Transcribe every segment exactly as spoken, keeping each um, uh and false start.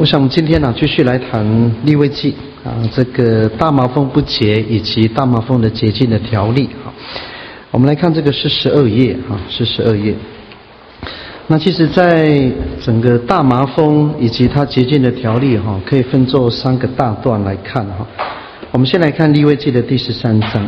我想我们今天呢、啊、继续来谈利未记啊，这个大麻风不洁以及大麻风的洁净的条例啊。我们来看这个是十二页啊，是十二页。那其实在整个大麻风以及它洁净的条例哈、啊，可以分作三个大段来看哈、啊。我们先来看利未记的第十三章。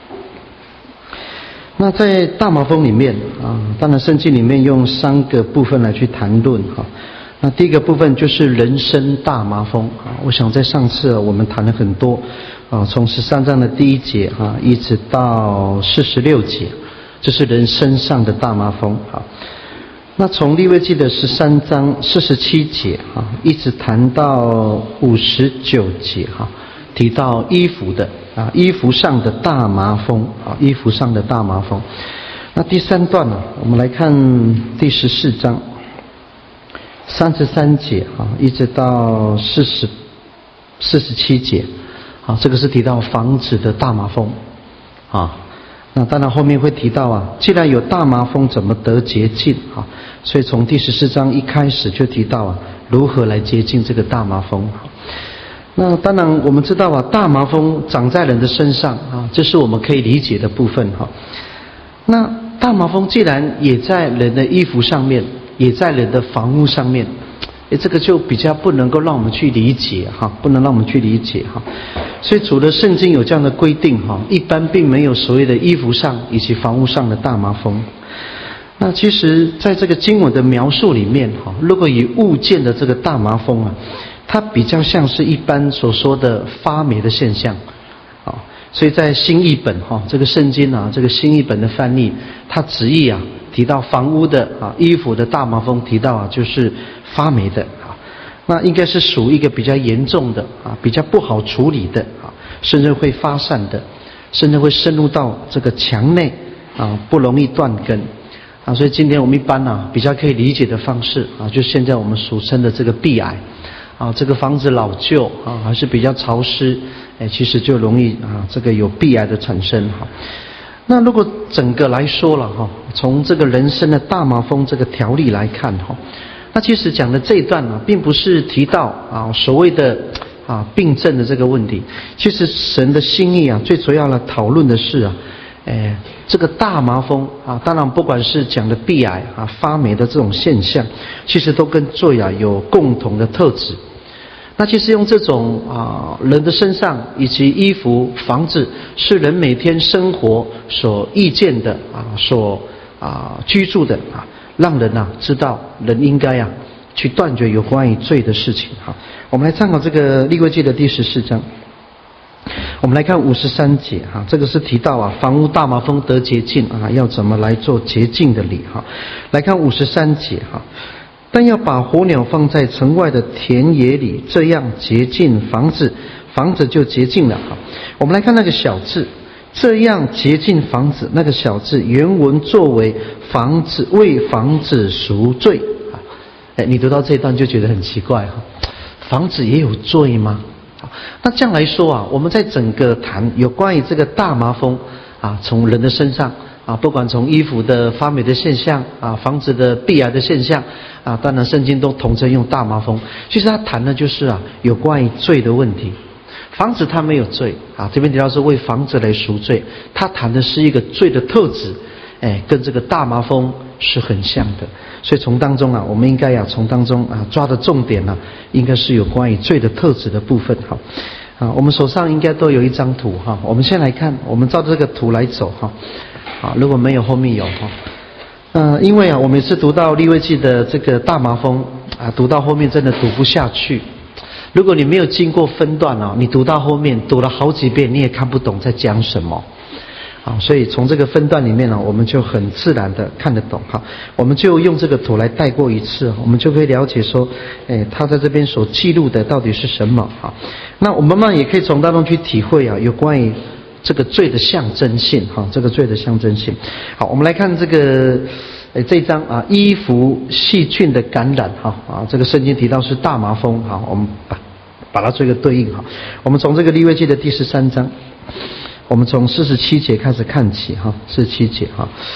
那在大麻风里面啊，当然圣经里面用三个部分来去谈论哈。那第一个部分就是人生大麻风啊，我想在上次、啊、我们谈了很多啊，从十三章的第一节啊，一直到四十六节，这是人身上的大麻风啊。那从利未记的十三章四十七节啊，一直谈到五十九节哈、啊，提到衣服的啊，衣服上的大麻风啊，衣服上的大麻风。那第三段呢、啊，我们来看第十四章。三十三节啊，一直到四十、四十七节，啊，这个是提到房子的大麻风，啊，那当然后面会提到啊，既然有大麻风，怎么得洁净啊？所以从第十四章一开始就提到啊，如何来洁净这个大麻风。那当然我们知道啊，大麻风长在人的身上啊，这是我们可以理解的部分哈。那大麻风既然也在人的衣服上面，也在人的房屋上面，诶，这个就比较不能够让我们去理解哈，不能让我们去理解哈。所以除了圣经有这样的规定哈，一般并没有所谓的衣服上以及房屋上的大麻风。那其实在这个经文的描述里面哈，如果以物件的这个大麻风啊，它比较像是一般所说的发霉的现象啊。所以在新译本哈，这个圣经啊，这个新译本的翻译，它直译啊。提到房屋的啊，衣服的大麻风，提到啊就是发霉的啊，那应该是属一个比较严重的啊，比较不好处理的啊，甚至会发散的，甚至会深入到这个墙内啊，不容易断根啊。所以今天我们一般啊比较可以理解的方式啊，就现在我们俗称的这个壁癌啊，这个房子老旧啊，还是比较潮湿，哎，其实就容易啊这个有壁癌的产生哈。那如果整个来说了哈，从这个人生的大麻风这个条例来看哈，那其实讲的这一段呢、啊，并不是提到啊所谓的啊病症的这个问题。其实神的心意啊，最主要的讨论的是啊，哎这个大麻风啊，当然不管是讲的壁癌啊发霉的这种现象，其实都跟罪啊有共同的特质。那其实用这种啊人的身上以及衣服、房子，是人每天生活所遇见的啊，所啊居住的啊，让人啊知道人应该啊去断绝有关于罪的事情。好，我们来参考这个利未记的第十四章，我们来看五十三节哈，这个是提到啊房屋大麻风得洁净啊，要怎么来做洁净的礼哈。来看五十三节哈。但要把火鸟放在城外的田野里，这样洁净房子，房子就洁净了。好，我们来看那个小字，这样洁净房子，那个小字原文作为房子，为房子赎罪啊。哎，你读到这一段就觉得很奇怪哈，房子也有罪吗？那这样来说啊，我们在整个谈有关于这个大麻风啊，从人的身上。啊，不管从衣服的发霉的现象啊，房子的壁癌的现象啊，当然圣经都统称用大麻风。其实他谈的就是啊，有关于罪的问题。房子它没有罪啊，这边提到是为房子来赎罪，他谈的是一个罪的特质，哎，跟这个大麻风是很像的。所以从当中啊，我们应该呀、啊，从当中啊抓的重点呢、啊，应该是有关于罪的特质的部分哈。啊，我们手上应该都有一张图哈，我们先来看，我们照这个图来走哈。啊，如果没有后面有哈，呃，因为啊，我每次读到利未记的这个大麻风啊，读到后面真的读不下去。如果你没有经过分段啊，你读到后面读了好几遍，你也看不懂在讲什么。啊，所以从这个分段里面呢、啊，我们就很自然的看得懂哈。我们就用这个图来带过一次，我们就可以了解说，哎，他在这边所记录的到底是什么啊？那我们慢慢也可以从当中去体会啊，有关于。这个罪的象征性哈，这个罪的象征性。好，我们来看这个呃这一章啊，衣服细菌的感染哈啊，这个圣经提到是大麻风哈，我们把把它做一个对应哈。我们从这个利未记的第十三章，我们从四十七节开始看起哈，四十七节哈。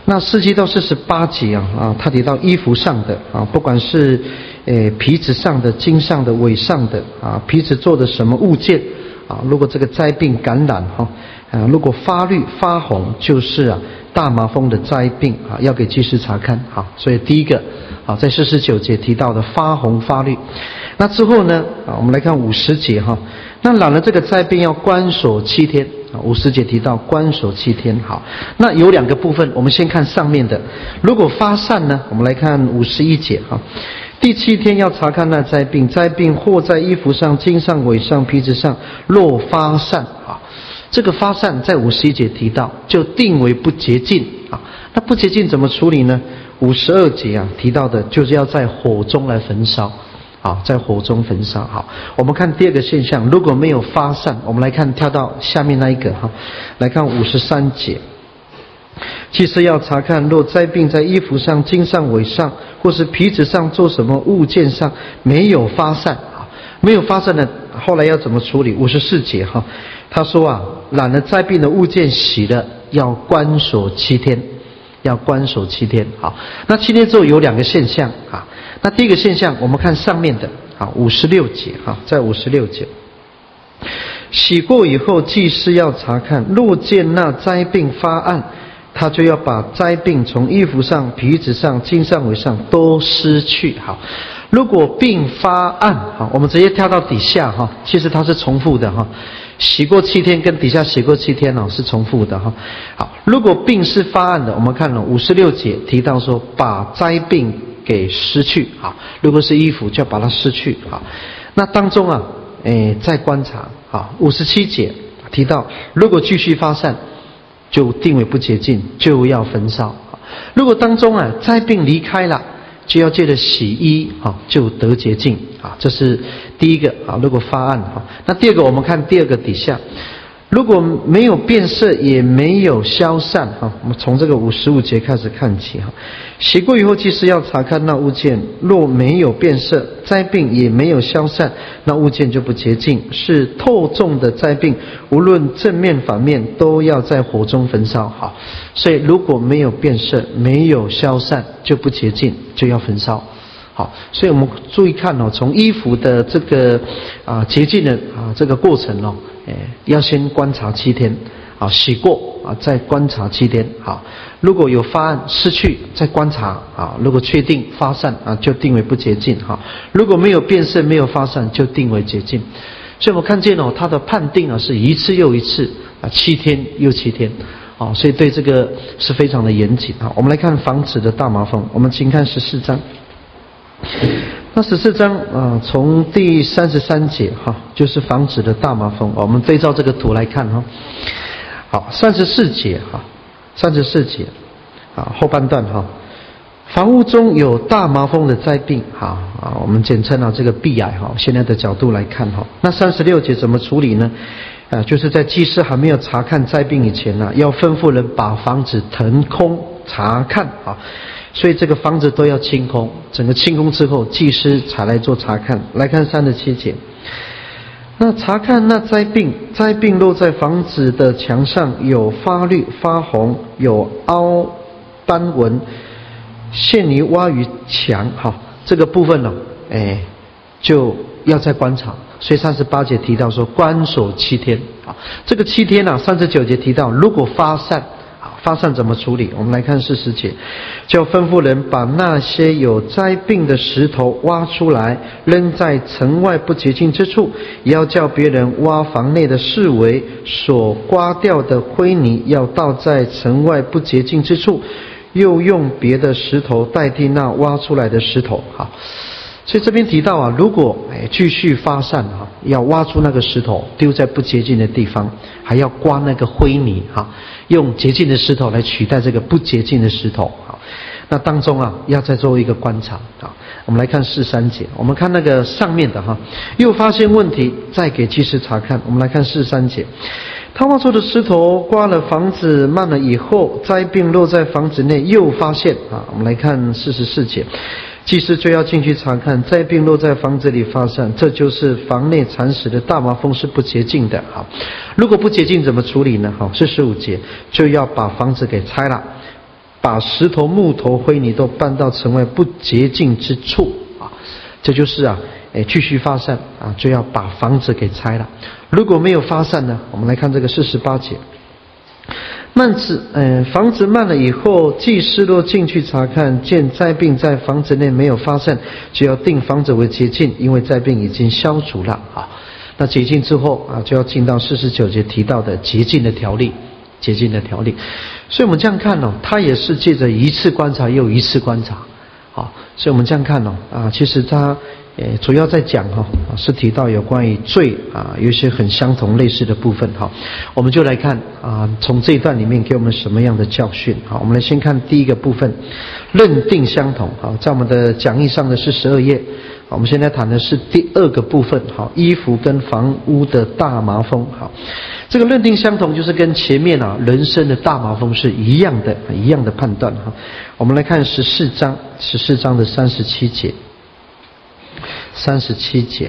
那四七到四十八节啊啊，他提到衣服上的啊，不管是呃皮子上的、茎上的、尾上的啊，皮子做的什么物件啊，如果这个灾病感染哈啊，如果发绿发红，就是啊大麻风的灾病啊，要给祭司查看啊。所以第一个啊，在四十九节提到的发红发绿，那之后呢啊，我们来看五十节哈，那染了这个灾病要关锁七天。五十节提到关锁七天，好，那有两个部分，我们先看上面的。如果发散呢，我们来看五十一节哈，第七天要查看那灾病，灾病或在衣服上、茎上、尾上、皮子上，若发散啊，这个发散在五十一节提到，就定为不洁净啊。那不洁净怎么处理呢？五十二节啊提到的就是要在火中来焚烧。好，在火中焚烧。好，我们看第二个现象，如果没有发散，我们来看跳到下面那一个哈，来看五十三节。祭司要查看，若灾病在衣服上、茎上、尾上，或是皮子上做什么物件上没有发散啊，没有发散的，后来要怎么处理？五十四节哈，他说啊，染了灾病的物件洗了，要关锁七天，要关锁七天。好，那七天之后有两个现象啊。那第一个现象，我们看上面的啊，五十六节哈，在五十六节，洗过以后，祭司要查看，若见那灾病发暗，他就要把灾病从衣服上、皮子上、茎上、尾上都撕去。好，如果病发暗，好，我们直接跳到底下哈，其实它是重复的哈，洗过七天跟底下洗过七天哦是重复的哈。好，如果病是发暗的，我们看了五十六节提到说，把灾病给失去啊，如果是衣服就要把它失去啊。那当中啊，诶，再观察啊，五十七节提到，如果继续发散，就定为不洁净，就要焚烧。如果当中啊灾病离开了，就要借着洗衣啊，就得洁净啊。这是第一个啊，如果发暗哈。那第二个，我们看第二个底下。如果没有变色，也没有消散哈，我们从这个五十五节开始看起哈。洗过以后，祭司要查看那物件，若没有变色，灾病也没有消散，那物件就不洁净，是透重的灾病，无论正面反面都要在火中焚烧。好，所以如果没有变色，没有消散，就不洁净，就要焚烧。好，所以我们注意看哦，从衣服的这个啊洁净的啊这个过程哦，哎，要先观察七天，啊洗过啊再观察七天。好，如果有发暗失去再观察啊，如果确定发散啊就定为不洁净哈，如果没有变色没有发散就定为洁净。所以我们看见哦，它的判定啊是一次又一次啊，七天又七天。啊，所以对这个是非常的严谨啊。我们来看防止的大麻风，我们请看十四章。那十四章啊，从第三十三节哈，就是防止的大麻风。我们对照这个图来看哈。好，三十四节哈，三十四节啊，后半段哈，房屋中有大麻风的灾病哈啊，我们简称啊这个避癌哈。现在的角度来看哈，那三十六节怎么处理呢？啊，就是在祭司还没有查看灾病以前呢、啊，要吩咐人把房子腾空查看啊。所以这个房子都要清空，整个清空之后，祭司才来做查看。来看三十七节，那查看那灾病，灾病落在房子的墙上，有发绿、发红，有凹斑纹，陷泥挖于墙，哈，这个部分呢、哦，哎，就要再观察。所以三十八节提到说，关锁七天啊，这个七天啊，三十九节提到，如果发散。发散怎么处理？我们来看四十节，叫吩咐人把那些有灾病的石头挖出来，扔在城外不洁净之处，也要叫别人挖房内的四围，所刮掉的灰泥要倒在城外不洁净之处，又用别的石头代替那挖出来的石头。好，所以这边提到啊，如果哎继续发散哈，要挖出那个石头丢在不洁净的地方，还要刮那个灰泥哈。用洁净的石头来取代这个不洁净的石头，好，那当中啊要再做一个观察啊。我们来看四三节，我们看那个上面的哈，又发现问题，再给祭司查看。我们来看四三节，他挖出的石头刮了房子漫了以后，灾病落在房子内，又发现啊。我们来看四十四节。祭司就要进去查看，灾病落在房子里发散，这就是房内蚕食的大麻风是不洁净的。好，如果不洁净怎么处理呢？好，四十五节就要把房子给拆了， 把石头、木头、灰泥都搬到城外不洁净之处啊。这就是啊，哎，继续发散啊，就要把房子给拆了。如果没有发散呢，我们来看这个四十八节。幔子，呃，房子漫了以后，祭司若进去查看，见灾病在房子内没有发散，就要定房子为洁净，因为灾病已经消除了啊。那洁净之后啊，就要进到四十九节提到的洁净的条例，洁净的条例。所以我们这样看哦，他也是借着一次观察又一次观察，好，所以我们这样看哦，啊，其实他。呃，主要在讲哈，是提到有关于罪啊，有一些很相同类似的部分哈，我们就来看啊，从这一段里面给我们什么样的教训？好，我们来先看第一个部分，认定相同。好，在我们的讲义上的是十二页，我们现在谈的是第二个部分。好，衣服跟房屋的大麻风。好，这个认定相同，就是跟前面啊人生的大麻风是一样的，一样的判断哈。我们来看十四章，十四章的三十七节。三十七节，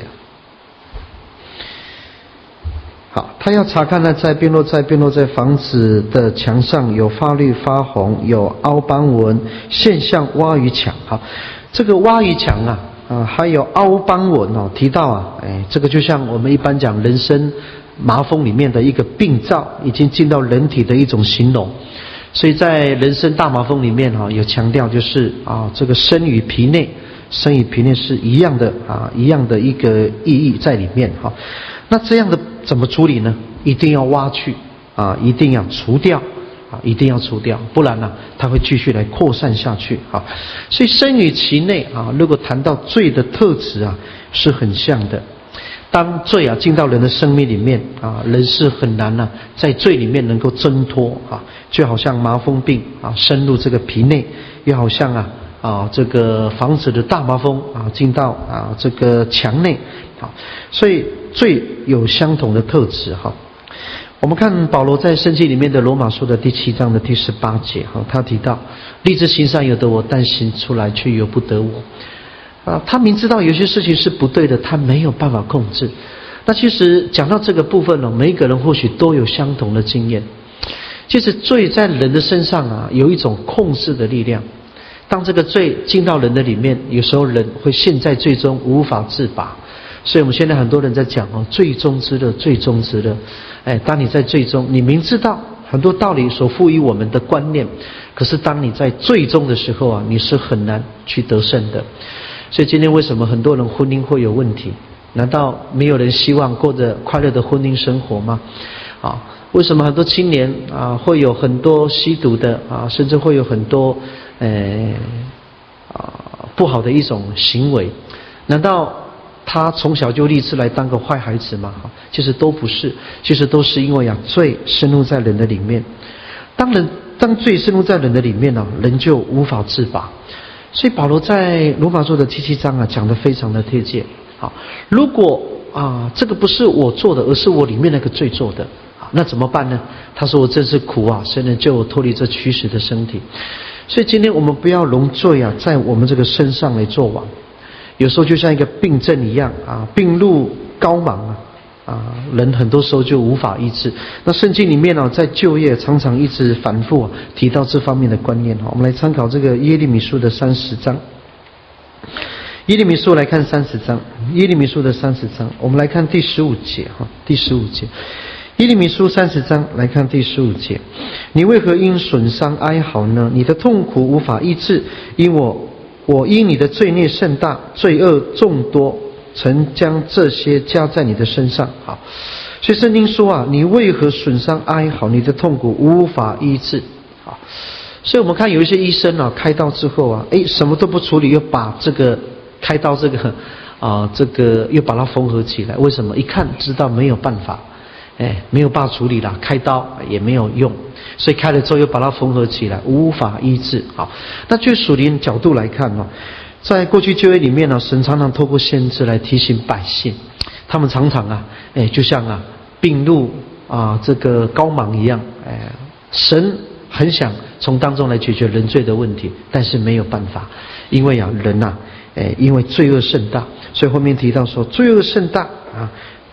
好，他要查看呢，在边落在边落在房子的墙上有发绿发红，有凹斑纹，现象挖鱼墙。好，这个挖鱼墙啊，啊，还有凹斑纹哦，提到啊，哎，这个就像我们一般讲人参麻风里面的一个病灶，已经进到人体的一种形容。所以在人参大麻风里面哈、啊，有强调就是啊，这个生于皮内。生与皮内是一样的啊，一样的一个意义在里面哈。那这样的怎么处理呢？一定要挖去啊，一定要除掉啊，一定要除掉，不然呢，它会继续来扩散下去啊。所以生与其内啊，如果谈到罪的特质啊，是很像的。当罪啊进到人的生命里面啊，人是很难呢、啊、在罪里面能够挣脱啊，就好像麻风病啊深入这个皮内，又好像啊。啊，这个房子的大麻风啊，进到啊这个墙内，好，所以罪有相同的特质哈。我们看保罗在圣经里面的罗马书的第七章的第十八节哈，他提到立志行善由得我，但行出来却由不得我。啊，他明知道有些事情是不对的，他没有办法控制。那其实讲到这个部分呢，每一个人或许都有相同的经验。其实罪在人的身上啊，有一种控制的力量。当这个罪进到人的里面，有时候人会陷在罪中无法自拔。所以我们现在很多人在讲哦，罪中之乐，罪中之乐。哎，当你在罪中，你明知道很多道理所赋予我们的观念，可是当你在罪中的时候啊，你是很难去得胜的。所以今天为什么很多人婚姻会有问题？难道没有人希望过着快乐的婚姻生活吗？啊，为什么很多青年啊会有很多吸毒的啊，甚至会有很多呃啊不好的一种行为？难道他从小就立志来当个坏孩子吗？其实都不是，其实都是因为啊罪深入在人的里面。当人当罪深入在人的里面呢、啊，人就无法自拔。所以保罗在罗马书的第七章啊讲得非常的贴切。好，如果啊这个不是我做的，而是我里面那个罪做的，那怎么办呢？他说我真是苦啊，谁能救我脱离这驱使的身体？所以今天我们不要容罪啊在我们这个身上来作王。有时候就像一个病症一样啊，病入膏肓啊，啊，人很多时候就无法医治。那圣经里面呢、啊，在旧约常常一直反复、啊、提到这方面的观念。我们来参考这个耶利米书的三十章。耶利米书来看三十章，耶利米书的三十章，我们来看第十五节哈，第十五节。耶利米书三十章来看第十五节，你为何因损伤哀嚎呢？你的痛苦无法医治，因我我因你的罪孽甚大，罪恶众多，曾将这些加在你的身上。好，所以圣经说啊，你为何损伤哀嚎？你的痛苦无法医治。好，所以我们看有一些医生啊，开刀之后啊，哎，什么都不处理，又把这个开刀这个啊、呃，这个又把它缝合起来。为什么？一看知道没有办法。哎，没有办法处理了，开刀也没有用，所以开了之后又把它缝合起来，无法医治。好，那就属灵角度来看哦，在过去旧约里面呢，神常常透过先知来提醒百姓，他们常常啊，哎，就像啊病入啊这个膏肓一样，哎，神很想从当中来解决人罪的问题，但是没有办法，因为啊人呐、啊，哎，因为罪恶甚大，所以后面提到说罪恶甚大啊。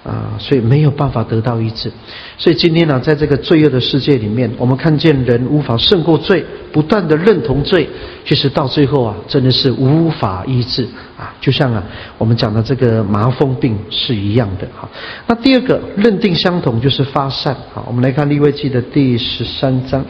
啊，所以没有办法得到医治。所以今天呢、啊，在这个罪恶的世界里面，我们看见人无法胜过罪，不断的认同罪，其实到最后啊，真的是无法医治啊。就像啊，我们讲的这个麻风病是一样的。好，那第二个认定相同就是发散。好，我们来看利未记的第十三章。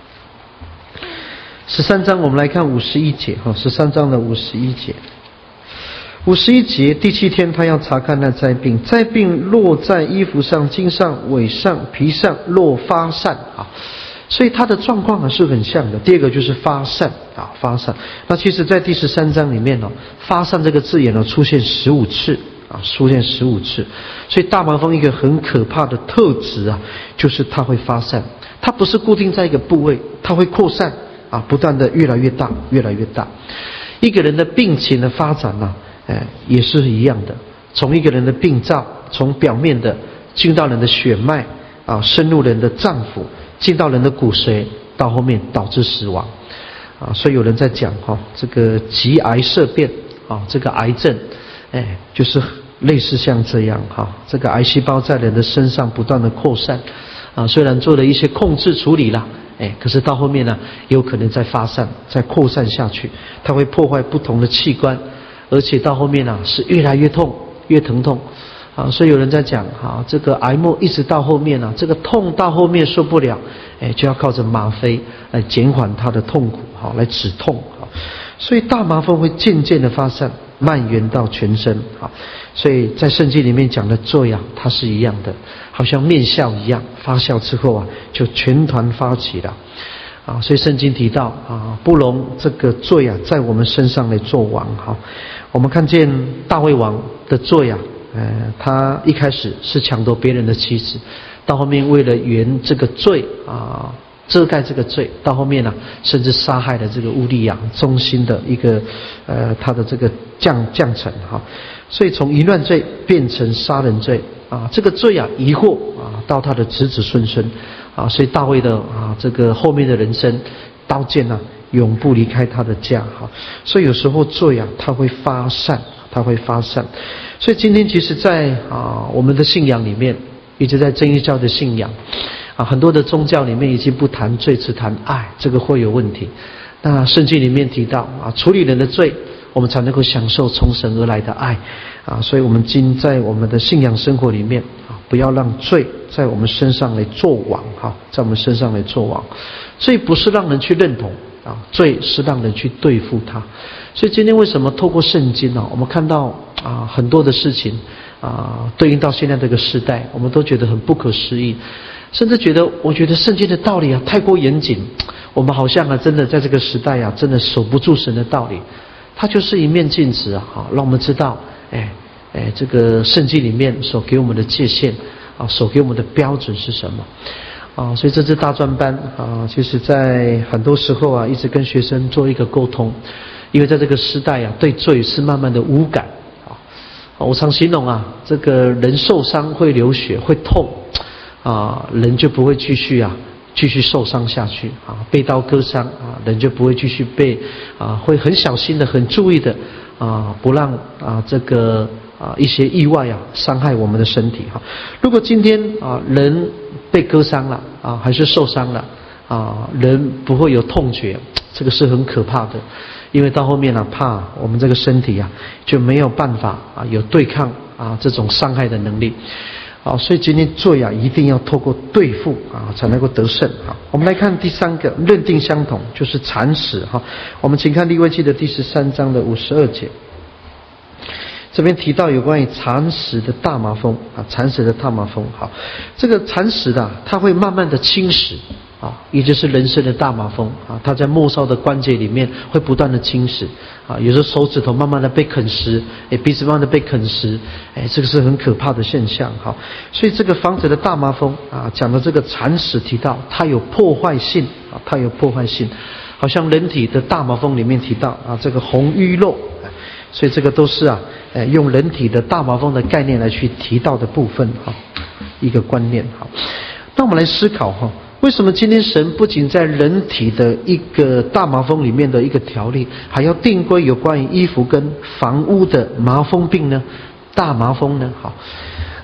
十三章我们来看五十一节。哈，十三章的五十一节。五十一节，第七天他要查看那灾病，灾病落在衣服上、筋上、尾上、皮上，若发散啊，所以他的状况啊是很像的。第二个就是发散啊，发散。那其实在第十三章里面呢，发散这个字眼呢出现十五次啊，出现十五次。所以大麻风一个很可怕的特质啊，就是它会发散，它不是固定在一个部位，它会扩散啊，不断的越来越大，越来越大。一个人的病情的发展呢、啊。哎，也是一样的，从一个人的病灶，从表面的进到人的血脉啊，深入人的脏腑，进到人的骨髓，到后面导致死亡啊。所以有人在讲哈、哦，这个极癌色变啊，这个癌症，哎，就是类似像这样哈、啊，这个癌细胞在人的身上不断的扩散啊，虽然做了一些控制处理啦。哎，可是到后面呢，有可能再发散、再扩散下去，它会破坏不同的器官。而且到后面啊，是越来越痛，越疼痛，啊，所以有人在讲啊，这个癌末一直到后面啊，这个痛到后面受不了，哎，就要靠着吗啡来减缓它的痛苦，好，来止痛，好，所以大麻风会渐渐的发散，蔓延到全身，好，所以在圣经里面讲的罪啊，它是一样的，好像面酵一样，发酵之后啊，就全团发起了。啊，所以圣经提到啊，不容这个罪啊，在我们身上来做王哈。我们看见大卫王的罪啊，呃，他一开始是抢夺别人的妻子，到后面为了圆这个罪啊，遮盖这个罪，到后面呢、啊，甚至杀害了这个乌利亚忠心的一个呃他的这个将将臣哈。所以从淫乱罪变成杀人罪啊，这个罪啊疑惑啊到他的子子孙孙啊，所以大卫的啊这个后面的人生，刀剑啊永不离开他的家哈。所以有时候罪啊它会发散，它会发散。所以今天其实在啊我们的信仰里面，一直在真耶教的信仰啊，很多的宗教里面已经不谈罪，只谈爱，这个会有问题。那圣经里面提到啊，处理人的罪，我们才能够享受从神而来的爱啊，所以我们今在我们的信仰生活里面啊，不要让罪在我们身上来做王哈，在我们身上来做王。罪不是让人去认同啊，罪是让人去对付它。所以今天为什么透过圣经啊，我们看到啊很多的事情啊，对应到现在这个时代，我们都觉得很不可思议，甚至觉得我觉得圣经的道理啊太过严谨，我们好像啊真的在这个时代啊，真的守不住神的道理。它就是一面镜子啊，让我们知道，哎哎，这个圣经里面所给我们的界限啊，所给我们的标准是什么啊？所以这次大专班啊，其实在很多时候啊，一直跟学生做一个沟通，因为在这个时代啊，对罪是慢慢的无感啊。我常形容啊，这个人受伤会流血会痛啊，人就不会继续啊。继续受伤下去啊，被刀割伤啊，人就不会继续被啊，会很小心的、很注意的啊，不让啊这个啊一些意外啊伤害我们的身体哈。如果今天啊人被割伤了啊，还是受伤了啊，人不会有痛觉，这个是很可怕的，因为到后面呢、啊，怕我们这个身体啊就没有办法啊有对抗啊这种伤害的能力。啊，所以今天罪啊，一定要透过对付啊，才能够得胜啊。我们来看第三个，认定相同就是惨死哈。我们请看利未记的第十三章的五十二节，这边提到有关于惨死的大麻风啊，惨死的大麻风。好，这个惨死的、啊，它会慢慢的侵蚀啊，也就是人生的大麻风啊，它在末梢的关节里面会不断的侵蚀啊，有时候手指头慢慢的被啃食，哎，鼻子慢慢的被啃食，哎，这个是很可怕的现象哈。所以这个防止的大麻风啊，讲的这个惨死提到它有破坏性啊，它有破坏性，好像人体的大麻风里面提到啊，这个红瘀肉，所以这个都是啊，哎，用人体的大麻风的概念来去提到的部分哈，一个观念哈。那我们来思考哈。为什么今天神不仅在人体的一个大麻风里面的一个条例，还要定规有关于衣服跟房屋的麻风病呢？大麻风呢？好，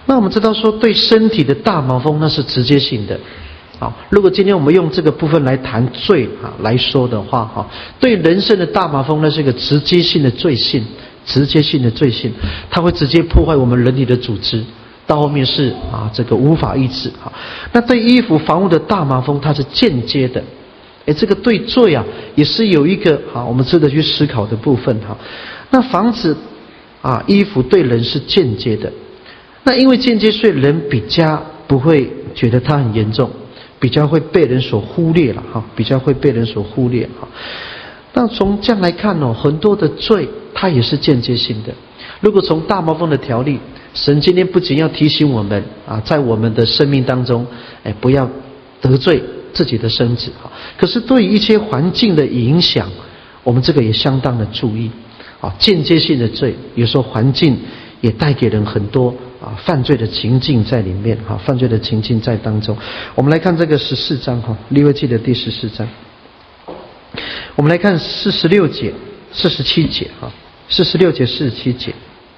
那我们知道说，对身体的大麻风那是直接性的。好，如果今天我们用这个部分来谈罪啊来说的话，哈，对人生的大麻风那是一个直接性的罪性，直接性的罪性，它会直接破坏我们人体的组织，到后面是啊这个无法抑制。哈，那对衣服房屋的大麻风，它是间接的。哎，这个对罪啊，也是有一个啊我们值得去思考的部分。哈，那房子啊衣服对人是间接的，那因为间接，所以人比较不会觉得它很严重。比较会被人所忽略了哈，比较会被人所忽略哈。那从这样来看哦，很多的罪它也是间接性的。如果从大麻风的条例，神今天不仅要提醒我们啊，在我们的生命当中，哎，不要得罪自己的身子哈。可是对于一些环境的影响，我们这个也相当的注意啊。间接性的罪，有时候环境也带给人很多。啊，犯罪的情境在里面哈，犯罪的情境在当中。我们来看这个十四章哈，利未记的第十四章。我们来看四十六节、四十七节哈，四十六节、四十七节。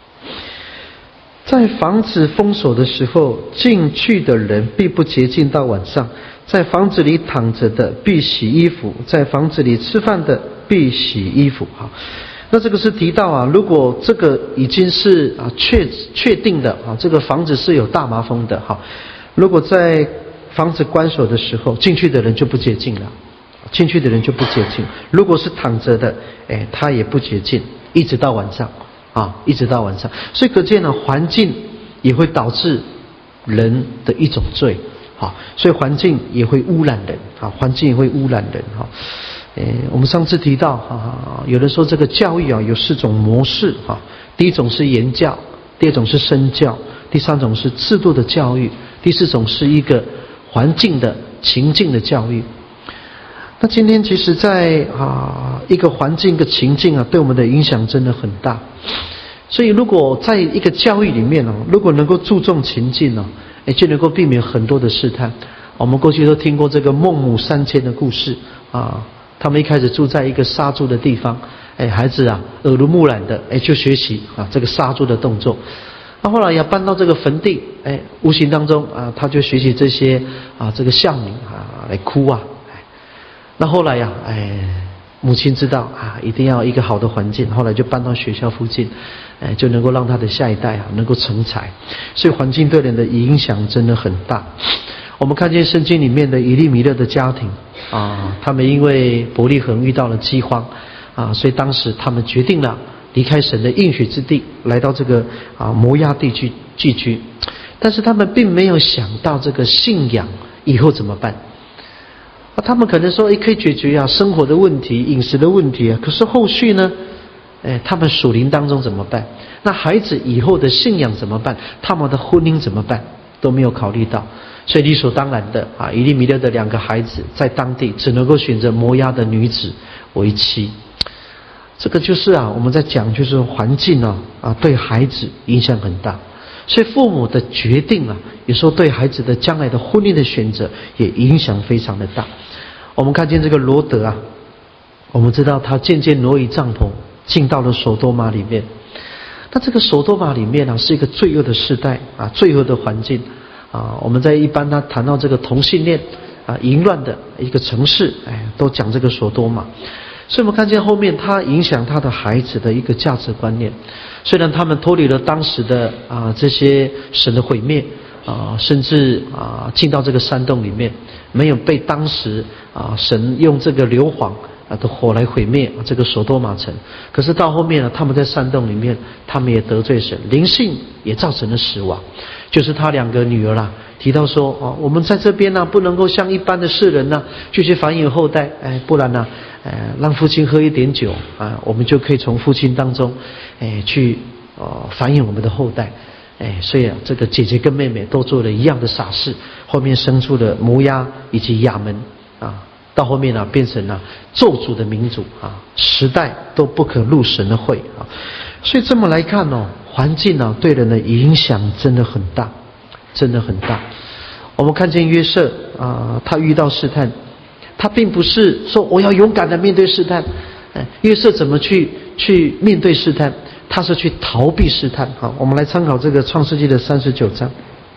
在房子封锁的时候，进去的人必不洁净到晚上；在房子里躺着的必洗衣服，在房子里吃饭的必洗衣服哈。那这个是提到啊，如果这个已经是啊确确定的啊，这个房子是有大麻风的哈。如果在房子关锁的时候，进去的人就不洁净了，进去的人就不洁净。如果是躺着的，哎，他也不洁净，一直到晚上啊，一直到晚上。所以可见呢，环境也会导致人的一种罪，好，所以环境也会污染人啊，环境也会污染人哈。诶，我们上次提到啊，有人说这个教育啊有四种模式哈，第一种是言教，第二种是身教，第三种是制度的教育，第四种是一个环境的情境的教育。那今天其实在啊一个环境一个情境啊，对我们的影响真的很大。所以如果在一个教育里面哦，如果能够注重情境哦，也就能够避免很多的试探。我们过去都听过这个孟母三迁的故事啊。他们一开始住在一个杀猪的地方，哎，孩子啊，耳濡目染的，哎，就学习啊这个杀猪的动作。那后来要搬到这个坟地，哎，无形当中啊，他就学习这些啊这个孝女啊来哭啊。那后来呀、啊，哎，母亲知道啊，一定要一个好的环境，后来就搬到学校附近，哎，就能够让他的下一代啊能够成才。所以环境对人的影响真的很大。我们看见圣经里面的以利米勒的家庭啊，他们因为伯利恒遇到了饥荒啊，所以当时他们决定了离开神的应许之地，来到这个啊摩押地区寄居。但是他们并没有想到这个信仰以后怎么办啊？他们可能说，哎，可以解决啊生活的问题、饮食的问题啊，可是后续呢？哎，他们属灵当中怎么办？那孩子以后的信仰怎么办？他们的婚姻怎么办？都没有考虑到。所以理所当然的啊，以利米勒的两个孩子在当地只能够选择摩押的女子为妻。这个就是啊，我们在讲就是环境啊啊对孩子影响很大。所以父母的决定啊，有时候对孩子的将来的婚姻的选择也影响非常的大。我们看见这个罗德啊，我们知道他渐渐挪移帐篷，进到了索多玛里面。那这个索多玛里面啊，是一个罪恶的时代啊，罪恶的环境。啊，我们在一般他谈到这个同性恋啊淫乱的一个城市，哎，都讲这个索多玛。所以我们看见后面他影响他的孩子的一个价值观念。虽然他们脱离了当时的啊这些神的毁灭啊，甚至啊进到这个山洞里面，没有被当时啊神用这个硫磺啊的火来毁灭这个索多玛城。可是到后面呢，他们在山洞里面，他们也得罪神，灵性也造成了死亡。就是他两个女儿啦，提到说哦，我们在这边呢、啊，不能够像一般的世人呢、啊，继续繁衍后代，哎，不然呢、啊，呃，让父亲喝一点酒啊，我们就可以从父亲当中，哎，去哦繁衍我们的后代，哎，所以啊，这个姐姐跟妹妹都做了一样的傻事，后面生出了摩押以及亚门啊，到后面呢、啊，变成了咒诅的民族啊，十代都不可入神的会啊，所以这么来看哦。环境啊，对人的影响真的很大，真的很大。我们看见约瑟啊，他遇到试探，他并不是说我要勇敢的面对试探。约瑟怎么去去面对试探？ 他是去逃避试探。好，我们来参考这个创世纪的三十九章。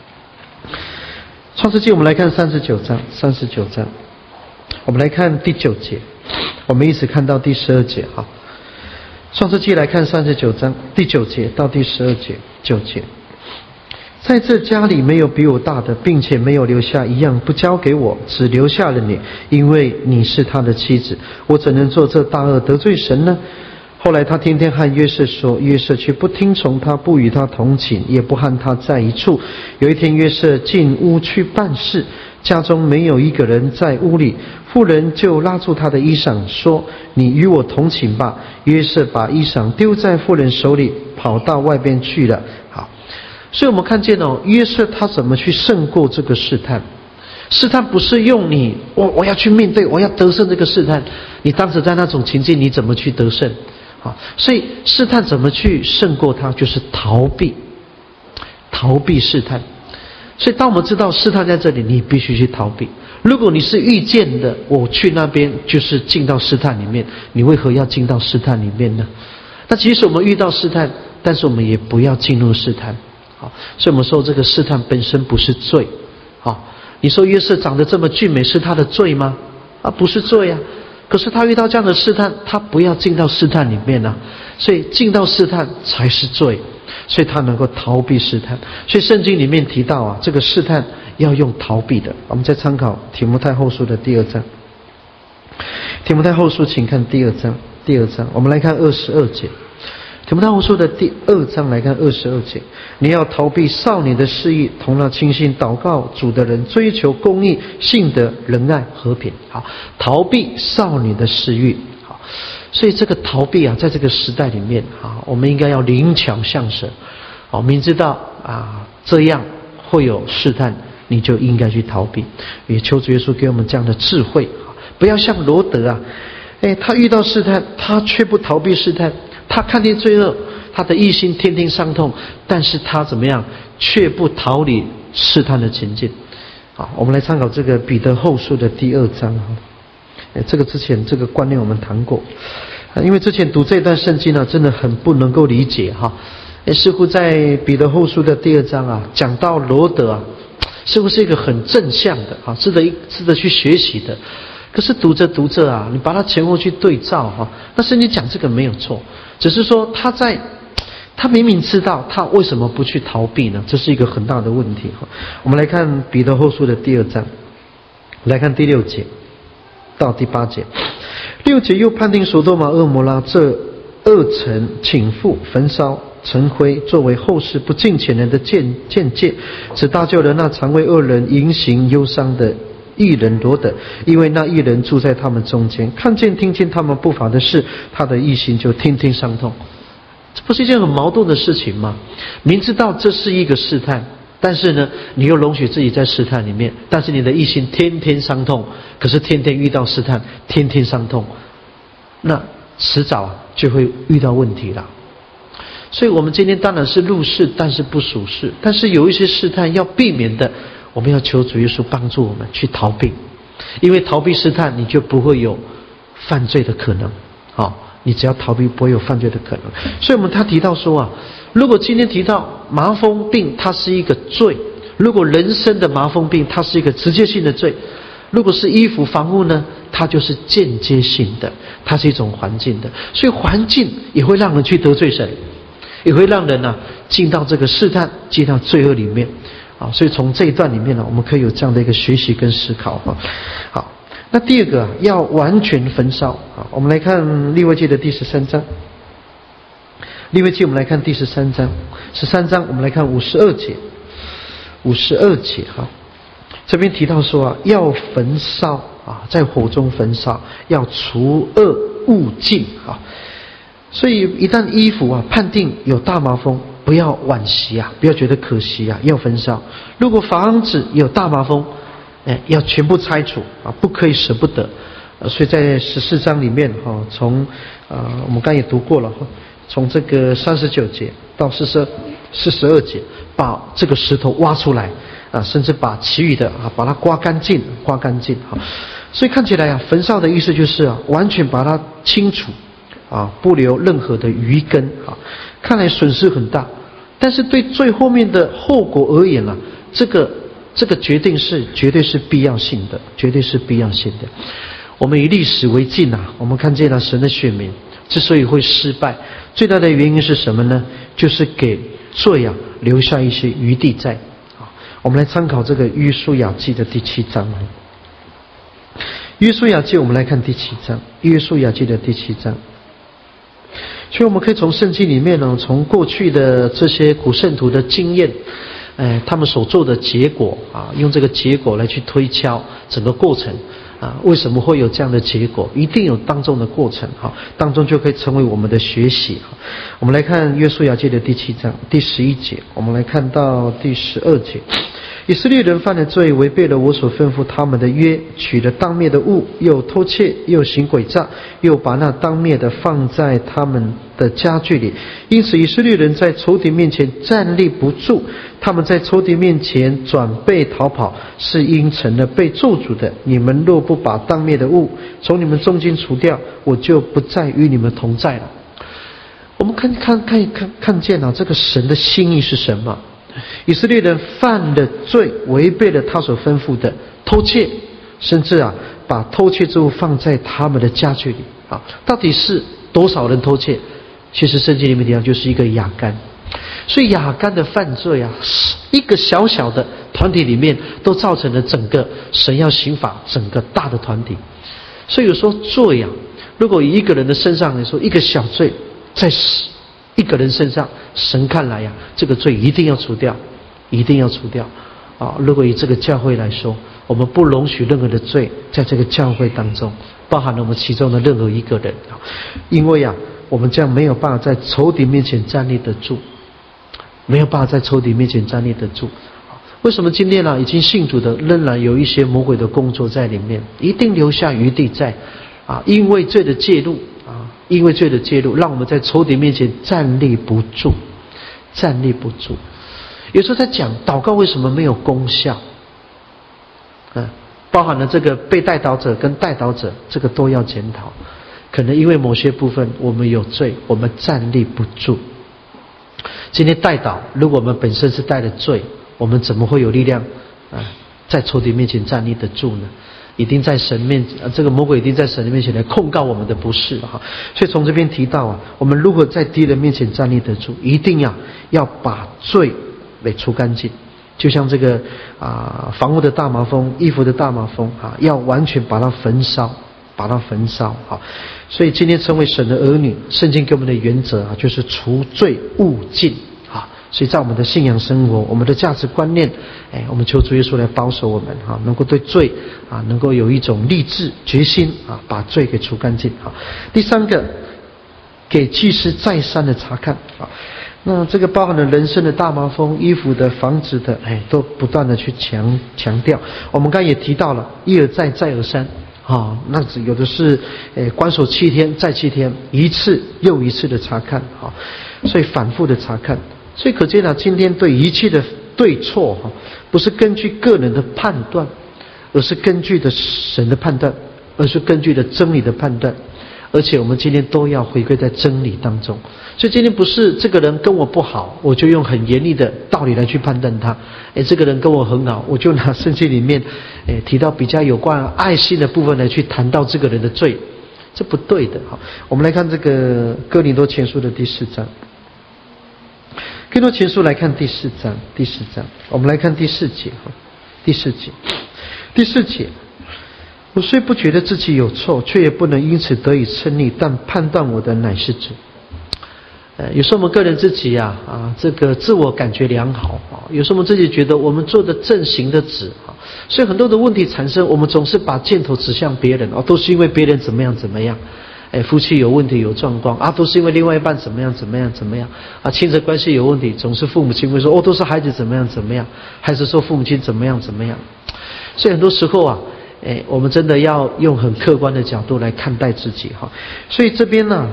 创世纪我们来看三十九章，三十九章，我们来看第九节，我们一直看到第十二节。好，创世纪来看三十九章第九节到第十二节，九节。在这家里没有比我大的，并且没有留下一样不交给我，只留下了你，因为你是他的妻子。我怎能做这大恶得罪神呢？后来他天天和约瑟说，约瑟却不听从他，不与他同寝，也不和他在一处。有一天约瑟进屋去办事，家中没有一个人在屋里，妇人就拉住他的衣裳说，你与我同寝吧。约瑟把衣裳丢在妇人手里，跑到外边去了。好，所以我们看见哦，约瑟他怎么去胜过这个试探。试探不是用你我我要去面对，我要得胜这个试探，你当时在那种情境你怎么去得胜？好，所以试探怎么去胜过它，就是逃避，逃避试探。所以当我们知道试探在这里，你必须去逃避。如果你是预见的，我去那边就是进到试探里面，你为何要进到试探里面呢？那即使我们遇到试探，但是我们也不要进入试探。好，所以我们说这个试探本身不是罪。好，你说约瑟长得这么俊美是他的罪吗？啊，不是罪啊。可是他遇到这样的试探，他不要进到试探里面啊，所以进到试探才是罪，所以他能够逃避试探。所以圣经里面提到啊，这个试探要用逃避的。我们再参考提摩太后书的第二章，提摩太后书请看第二章，第二章我们来看二十二节。提摩太后书的第二章来看二十二节，你要逃避少年的私欲，同那清心祷告主的人，追求公义、信德、仁爱、和平。好，逃避少女的私欲。好，所以这个逃避啊，在这个时代里面啊，我们应该要灵巧像蛇。好，明知道啊这样会有试探，你就应该去逃避。也求主耶稣给我们这样的智慧，不要像罗得啊，哎，他遇到试探，他却不逃避试探。他看见罪恶，他的一心天天伤痛，但是他怎么样，却不逃离试探的情境。好，我们来参考这个彼得后书的第二章。这个之前这个观念我们谈过，因为之前读这段圣经呢，真的很不能够理解哈。似乎在彼得后书的第二章啊，讲到罗得啊，似乎是一个很正向的啊，值得值得去学习的。可是读着读着啊，你把它前后去对照哈，那圣经讲这个没有错，只是说他在他明明知道他为什么不去逃避呢？这是一个很大的问题哈。我们来看彼得后书的第二章，来看第六节到第八节。六节又判定所多玛、蛾摩拉这二城倾覆、焚烧、成灰，作为后世不敬虔人的见见解，只搭救了那常为恶人淫行忧伤的义人罗得，因为那义人住在他们中间，看见听见他们不法的事，他的义心就天天伤痛。这不是一件很矛盾的事情吗？明知道这是一个试探，但是呢，你又容许自己在试探里面，但是你的义心天天伤痛，可是天天遇到试探，天天伤痛，那迟早就会遇到问题了。所以我们今天当然是入世，但是不属世，但是有一些试探要避免的，我们要求主耶稣帮助我们去逃避，因为逃避试探，你就不会有犯罪的可能。好，你只要逃避，不会有犯罪的可能。所以我们他提到说啊，如果今天提到麻风病，它是一个罪；如果人生的麻风病，它是一个直接性的罪；如果是衣服、房屋呢，它就是间接性的，它是一种环境的。所以环境也会让人去得罪神，也会让人呢、啊、进到这个试探、进到罪恶里面。啊，所以从这一段里面呢，我们可以有这样的一个学习跟思考哈。好，那第二个要完全焚烧啊，我们来看利未记的第十三章。利未记我们来看第十三章，十三章我们来看五十二节，五十二节哈，这边提到说啊，要焚烧啊，在火中焚烧，要除恶务尽啊。所以一旦衣服啊判定有大麻风，不要惋惜啊，不要觉得可惜啊，要焚烧。如果房子有大麻风，哎，要全部拆除啊，不可以舍不得。呃，所以在十四章里面哈、哦，从呃我们刚也读过了哈，从这个三十九节到四十四十二节，把这个石头挖出来啊，甚至把其余的啊把它刮干净，刮干净哈。所以看起来啊，焚烧的意思就是啊，完全把它清除。 啊，不留任何的余根啊，看来损失很大。但是对最后面的后果而言啊，这个这个决定是绝对是必要性的，绝对是必要性的。我们以历史为镜啊，我们看见了神的选民之所以会失败，最大的原因是什么呢？就是给罪啊留下一些余地在。我们来参考这个约书亚记的第七章。约书亚记，我们来看第七章。约书亚记的第七章。所以我们可以从圣经里面呢，从过去的这些古圣徒的经验，哎，他们所做的结果啊，用这个结果来去推敲整个过程啊，为什么会有这样的结果？一定有当中的过程哈，当中就可以成为我们的学习哈。我们来看约书亚记的第七章第十一节，我们来看到第十二节。以色列人犯了罪，违背了我所吩咐他们的约，取了当灭的物，又偷窃，又行诡诈，又把那当灭的放在他们的家具里。因此以色列人在仇敌面前站立不住，他们在仇敌面前转背逃跑，是因成了被咒诅的。你们若不把当灭的物从你们中间除掉，我就不再与你们同在了。我们看看看看看见啊，这个神的心意是什么？以色列人犯了罪，违背了他所吩咐的，偷窃，甚至啊把偷窃之物放在他们的家具里啊。到底是多少人偷窃？其实圣经里面提到就是一个亚干。所以亚干的犯罪啊，一个小小的团体里面都造成了整个神要刑罚整个大的团体。所以有时候罪啊，如果以一个人的身上来说，一个小罪在一个人身上，神看来呀、啊，这个罪一定要除掉，一定要除掉啊！如果以这个教会来说，我们不容许任何的罪在这个教会当中，包含了我们其中的任何一个人，因为啊，我们这样没有办法在仇敌面前站立得住，没有办法在仇敌面前站立得住。为什么今天呢、啊，已经信主的仍然有一些魔鬼的工作在里面，一定留下余地在啊？因为罪的介入。因为罪的介入，让我们在仇敌面前站立不住，站立不住。有时候在讲祷告为什么没有功效，嗯，包含了这个被代祷者跟代祷者，这个都要检讨。可能因为某些部分我们有罪，我们站立不住。今天代祷，如果我们本身是带着罪，我们怎么会有力量啊，在仇敌面前站立得住呢？一定在神面，这个魔鬼一定在神的面前来控告我们的不是哈。所以从这边提到啊，我们如何在敌人面前站立得住，一定要要把罪给除干净。就像这个啊，房屋的大麻风，衣服的大麻风啊，要完全把它焚烧，把它焚烧啊。所以今天成为神的儿女，圣经给我们的原则啊，就是除罪务尽啊。所以在我们的信仰生活，我们的价值观念，哎，我们求主耶稣来保守我们哈，能够对罪啊，能够有一种立志决心啊，把罪给除干净啊。第三个，给祭司再三的查看啊，那这个包含了人生的大麻风、衣服的、房子的，哎，都不断的去强强调。我们刚才也提到了，一而再，再而三。啊，那有的是，诶，关守七天，再七天，一次又一次的查看，啊，所以反复的查看。所以可见啊，今天对一切的对错哈，不是根据个人的判断，而是根据的神的判断，而是根据的真理的判断。而且我们今天都要回归在真理当中。所以今天不是这个人跟我不好，我就用很严厉的道理来去判断他。哎，这个人跟我很好，我就拿圣经里面，哎，提到比较有关爱心的部分来去谈到这个人的罪，这不对的。好，我们来看这个哥林多前书的第四章。哥林多前书来看第四章，第四章，我们来看第四节哈，第四节，第四节。我虽不觉得自己有错，却也不能因此得以称义，但判断我的乃是主。呃，有时候我们个人自己啊啊，这个自我感觉良好啊，有时候我们自己觉得我们做的正行的直啊，所以很多的问题产生，我们总是把箭头指向别人哦，都是因为别人怎么样怎么样。哎，夫妻有问题有状况啊，都是因为另外一半怎么样怎么样怎么样啊，亲子关系有问题，总是父母亲会说哦，都是孩子怎么样怎么样，还是说父母亲怎么样怎么样。所以很多时候啊，哎，我们真的要用很客观的角度来看待自己哈。所以这边呢，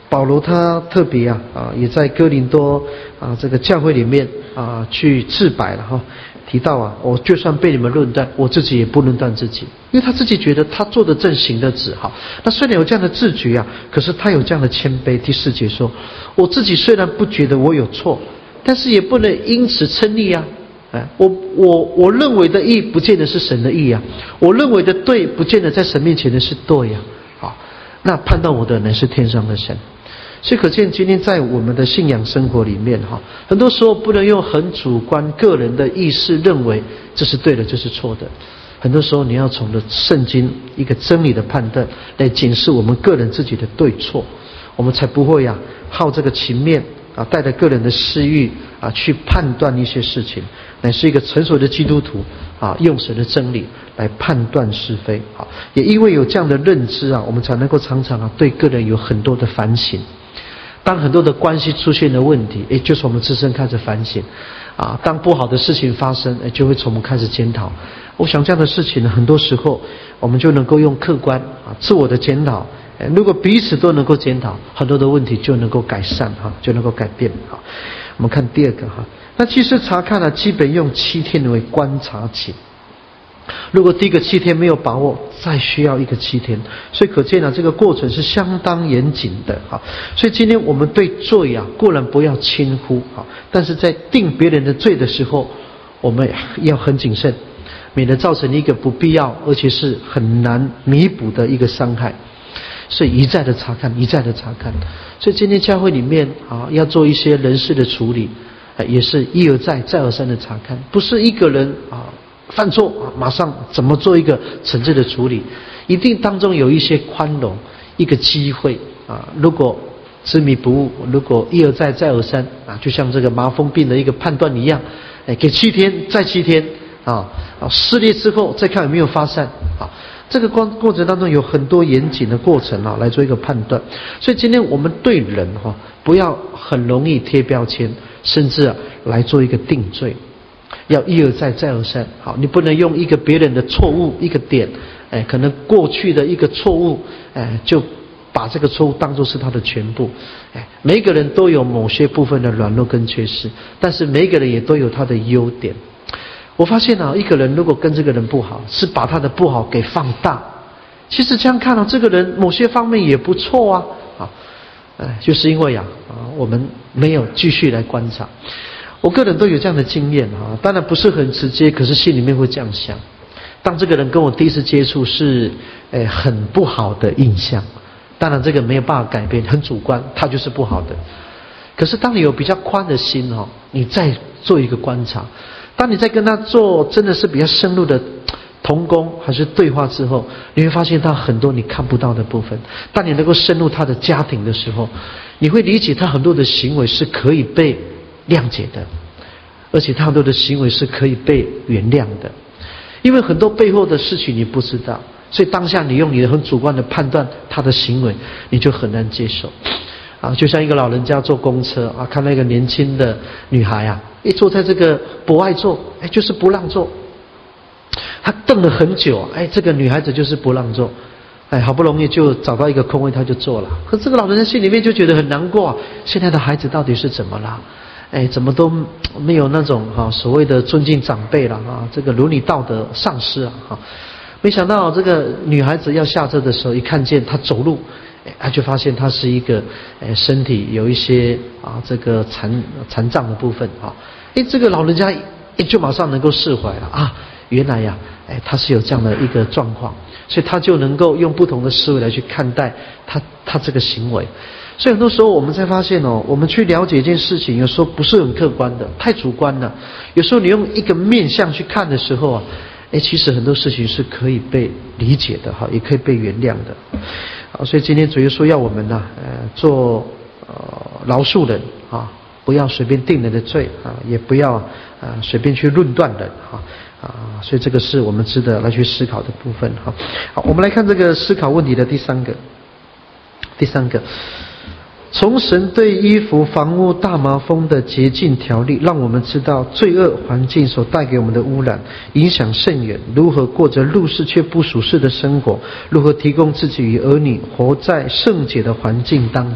保罗他特别啊啊，也在哥林多啊这个教会里面啊去自白了哈，提到啊，我就算被你们论断，我自己也不论断自己，因为他自己觉得他做的正，行的直哈。那虽然有这样的自觉啊，可是他有这样的谦卑。第四节说，我自己虽然不觉得我有错，但是也不能因此称义啊。哎，我我我认为的义，不见得是神的义啊；我认为的对，不见得在神面前的是对呀。好，那判断我的人是天上的神。所以可见，今天在我们的信仰生活里面，哈，很多时候不能用很主观个人的意识认为这是对的，这是错的。很多时候，你要从的圣经一个真理的判断来检视我们个人自己的对错，我们才不会啊好这个情面啊，带着个人的私欲啊去判断一些事情，乃是一个成熟的基督徒啊，用神的真理来判断是非啊。也因为有这样的认知啊，我们才能够常常啊对个人有很多的反省。当很多的关系出现了问题，也就是我们自身开始反省啊。当不好的事情发生，就会从我们开始检讨。我想这样的事情呢，很多时候我们就能够用客观啊自我的检讨。如果彼此都能够检讨，很多的问题就能够改善哈，就能够改变哈。我们看第二个哈，那其实查看呢，基本用七天为观察期。如果第一个七天没有把握，再需要一个七天，所以可见啊，这个过程是相当严谨的啊。所以今天我们对罪啊，固然不要轻忽啊，但是在定别人的罪的时候，我们要很谨慎，免得造成一个不必要而且是很难弥补的一个伤害。所以一再的查看，一再的查看。所以今天教会里面啊，要做一些人事的处理，也是一而再、再而三的查看，不是一个人啊。犯错啊，马上怎么做一个惩治的处理？一定当中有一些宽容，一个机会啊。如果执迷不悟，如果一而再再而三啊，就像这个麻风病的一个判断一样，哎，给七天再七天啊，啊，撕裂之后再看有没有发散啊。这个过过程当中有很多严谨的过程啊，来做一个判断。所以今天我们对人哈、啊，不要很容易贴标签，甚至啊来做一个定罪。要一而再再而三，好，你不能用一个别人的错误一个点，哎，可能过去的一个错误，哎，就把这个错误当作是他的全部，哎，每个人都有某些部分的软弱跟缺失，但是每个人也都有他的优点。我发现啊，一个人如果跟这个人不好，是把他的不好给放大，其实这样看到、啊、这个人某些方面也不错啊，啊，哎，就是因为啊，啊，我们没有继续来观察。我个人都有这样的经验哈，当然不是很直接，可是心里面会这样想。当这个人跟我第一次接触是，诶，很不好的印象，当然这个没有办法改变，很主观，他就是不好的。可是当你有比较宽的心哈，你再做一个观察，当你在跟他做真的是比较深入的同工还是对话之后，你会发现他很多你看不到的部分。当你能够深入他的家庭的时候，你会理解他很多的行为是可以被谅解的，而且他很多的行为是可以被原谅的，因为很多背后的事情你不知道，所以当下你用你的很主观的判断他的行为，你就很难接受啊。就像一个老人家坐公车啊，看到一个年轻的女孩啊，一坐在这个不爱坐，哎，就是不让坐，他瞪了很久，哎，这个女孩子就是不让坐。哎，好不容易就找到一个空位，他就坐了。可这个老人家心里面就觉得很难过啊，现在的孩子到底是怎么啦？哎，怎么都没有那种哈、啊、所谓的尊敬长辈了啊，这个伦理道德丧失啊哈。没想到这个女孩子要下车的时候，一看见他走路，哎，他就发现他是一个哎身体有一些啊这个残残障的部分啊。哎，这个老人家哎就马上能够释怀了啊，原来呀，哎他是有这样的一个状况，所以他就能够用不同的思维来去看待他他这个行为。所以很多时候我们才发现哦，我们去了解一件事情，有时候不是很客观的，太主观了。有时候你用一个面向去看的时候啊，哎，其实很多事情是可以被理解的哈，也可以被原谅的。好，所以今天主耶稣要我们呢、啊，呃，做呃饶恕人啊，不要随便定人的罪啊，也不要啊随便去论断人啊啊，所以这个是我们值得来去思考的部分哈。好，我们来看这个思考问题的第三个，第三个。从神对衣服、房屋、大麻风的洁净条例，让我们知道罪恶环境所带给我们的污染影响甚远，如何过着入世却不属世的生活，如何提供自己与儿女活在圣洁的环境当中。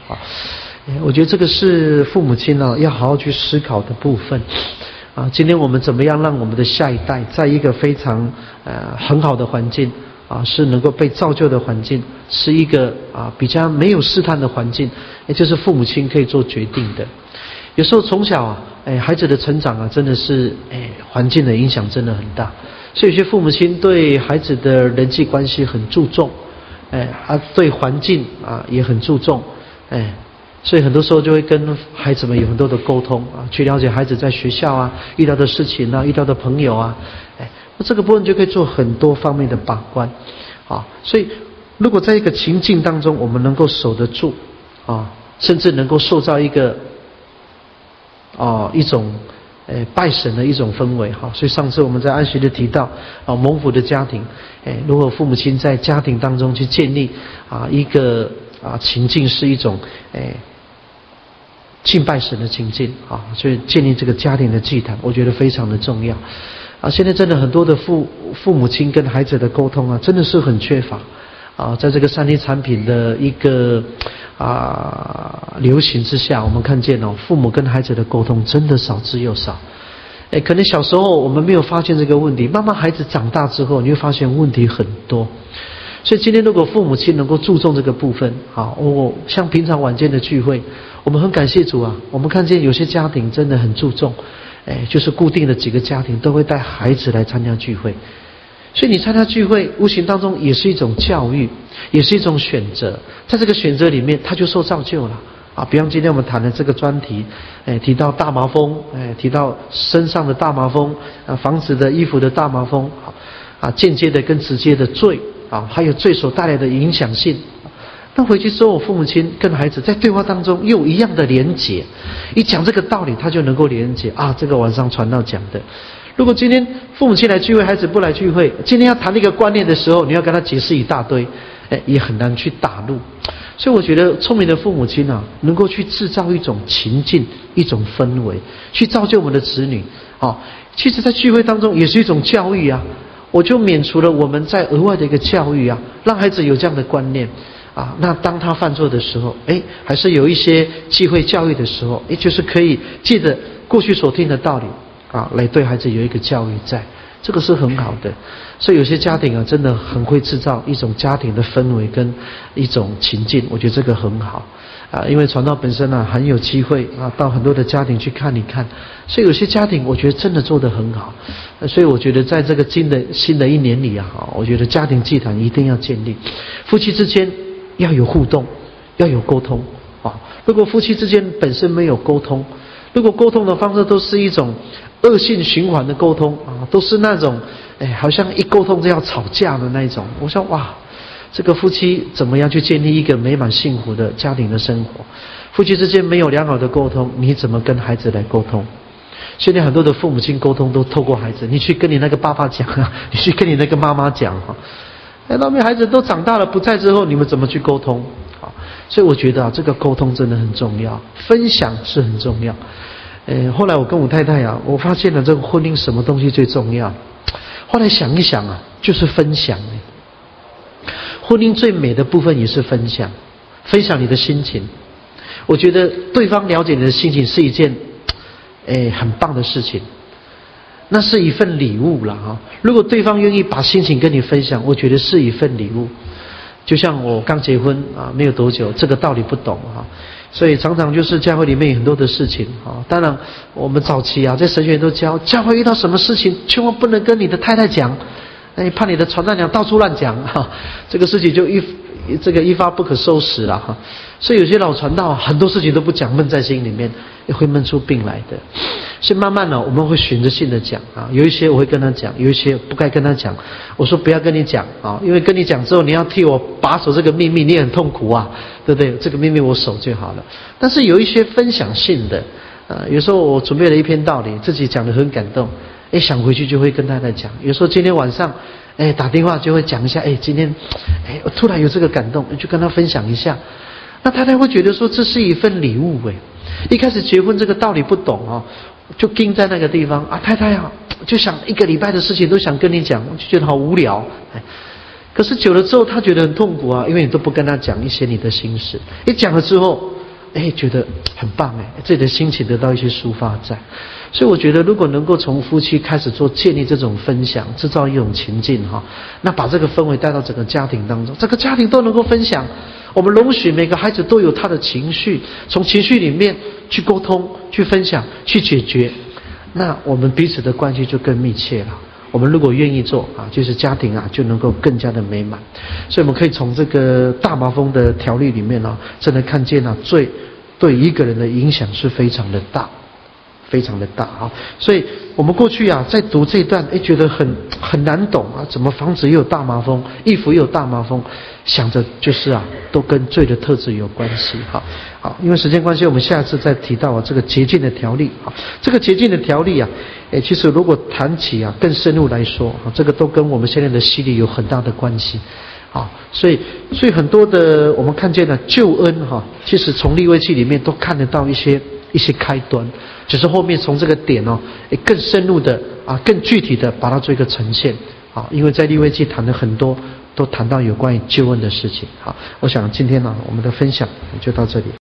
啊。我觉得这个是父母亲呢要好好去思考的部分啊。今天我们怎么样让我们的下一代在一个非常呃很好的环境啊，是能够被造就的环境，是一个啊比较没有试探的环境，也就是父母亲可以做决定的。有时候从小啊，哎，孩子的成长啊，真的是哎环境的影响真的很大，所以有些父母亲对孩子的人际关系很注重，哎啊对环境啊也很注重，哎。所以很多时候就会跟孩子们有很多的沟通啊，去了解孩子在学校啊遇到的事情啊，遇到的朋友啊，哎，那这个部分就可以做很多方面的把关啊。所以如果在一个情境当中，我们能够守得住啊，甚至能够塑造一个啊一种诶拜神的一种氛围哈。所以上次我们在安息日提到啊，蒙福的家庭，诶，如果父母亲在家庭当中去建立啊一个啊情境，是一种诶。敬拜神的情境啊，所以建立这个家庭的祭坛，我觉得非常的重要啊。现在真的很多的父父母亲跟孩子的沟通啊，真的是很缺乏啊。在这个三 C 产品的一个啊流行之下，我们看见哦，父母跟孩子的沟通真的少之又少。哎，可能小时候我们没有发现这个问题，慢慢孩子长大之后，你会发现问题很多。所以今天如果父母亲能够注重这个部分，好，我像平常晚间的聚会，我们很感谢主啊，我们看见有些家庭真的很注重，哎，就是固定的几个家庭都会带孩子来参加聚会，所以你参加聚会，无形当中也是一种教育，也是一种选择，在这个选择里面，他就受造就了啊。比方今天我们谈的这个专题，哎，提到大麻风，哎，提到身上的大麻风，啊，房子的衣服的大麻风，啊，间接的跟直接的罪。啊，还有罪所带来的影响性。那回去之后，我父母亲跟孩子在对话当中又有一样的连结，一讲这个道理，他就能够连结啊。这个晚上传道讲的，如果今天父母亲来聚会，孩子不来聚会，今天要谈一个观念的时候，你要跟他解释一大堆，哎，也很难去打入。所以我觉得聪明的父母亲啊，能够去制造一种情境、一种氛围，去造就我们的子女啊。其实，在聚会当中也是一种教育啊。我就免除了我们在额外的一个教育啊，让孩子有这样的观念啊。那当他犯错的时候，哎，还是有一些机会教育的时候，也就是可以记得过去所听的道理啊，来对孩子有一个教育在，这个是很好的。所以有些家庭啊，真的很会制造一种家庭的氛围跟一种情境，我觉得这个很好啊。因为传道本身啊，很有机会啊，到很多的家庭去看一看，所以有些家庭我觉得真的做得很好。所以我觉得在这个新的新的一年里啊，我觉得家庭祭坛一定要建立，夫妻之间要有互动，要有沟通啊。如果夫妻之间本身没有沟通，如果沟通的方式都是一种恶性循环的沟通啊，都是那种哎，好像一沟通就要吵架的那种，我说哇，这个夫妻怎么样去建立一个美满幸福的家庭的生活？夫妻之间没有良好的沟通，你怎么跟孩子来沟通？现在很多的父母亲沟通都透过孩子，你去跟你那个爸爸讲啊，你去跟你那个妈妈讲哈。哎，那边孩子都长大了不在之后，你们怎么去沟通啊？所以我觉得啊，这个沟通真的很重要，分享是很重要。呃，后来我跟我太太啊，我发现了这个婚姻什么东西最重要？后来想一想啊，就是分享。婚姻最美的部分也是分享，分享你的心情。我觉得对方了解你的心情是一件诶很棒的事情，那是一份礼物了哈。如果对方愿意把心情跟你分享，我觉得是一份礼物。就像我刚结婚啊，没有多久，这个道理不懂哈，所以常常就是教会里面有很多的事情啊。当然，我们早期啊，在神学院都教，教会遇到什么事情，千万不能跟你的太太讲，哎，怕你的传道娘到处乱讲哈，这个事情就一这个一发不可收拾了哈。所以有些老传道很多事情都不讲，闷在心里面，也会闷出病来的。所以慢慢呢，我们会选择性的讲啊，有一些我会跟他讲，有一些不该跟他讲。我说不要跟你讲啊，因为跟你讲之后，你要替我把守这个秘密，你也很痛苦啊，对不对？这个秘密我守就好了。但是有一些分享性的，呃，有时候我准备了一篇道理，自己讲得很感动，哎，想回去就会跟太太讲。有时候今天晚上，哎，打电话就会讲一下，哎，今天，哎，我突然有这个感动，就跟他分享一下。那太太会觉得说这是一份礼物哎。一开始结婚这个道理不懂哦，就盯在那个地方啊，太太啊，就想一个礼拜的事情都想跟你讲，我就觉得好无聊。哎，可是久了之后，他觉得很痛苦啊，因为你都不跟他讲一些你的心事。一讲了之后， 哎觉得很棒哎，自己的心情得到一些抒发在。所以我觉得如果能够从夫妻开始做建立这种分享，制造一种情境哈，那把这个氛围带到整个家庭当中，这个家庭都能够分享，我们容许每个孩子都有他的情绪，从情绪里面去沟通、去分享、去解决，那我们彼此的关系就更密切了。我们如果愿意做啊，就是家庭啊就能够更加的美满。所以我们可以从这个大麻风的条例里面啊，真的看见啊，罪对一个人的影响是非常的大，非常的大啊。所以我们过去啊在读这一段，哎觉得很很难懂啊，怎么房子也有大麻风，衣服也有大麻风，想着就是啊都跟罪的特质有关系哈。好，因为时间关系，我们下次再提到啊这个洁净的条例啊，这个洁净的条例啊。诶，其实如果谈起啊，更深入来说啊，这个都跟我们现在的洗礼有很大的关系，啊，所以所以很多的我们看见了救恩哈、啊，其实从利未记里面都看得到一些一些开端，只是后面从这个点哦，诶更深入的啊，更具体的把它做一个呈现啊，因为在利未记谈了很多，都谈到有关于救恩的事情。好，我想今天呢、啊，我们的分享就到这里。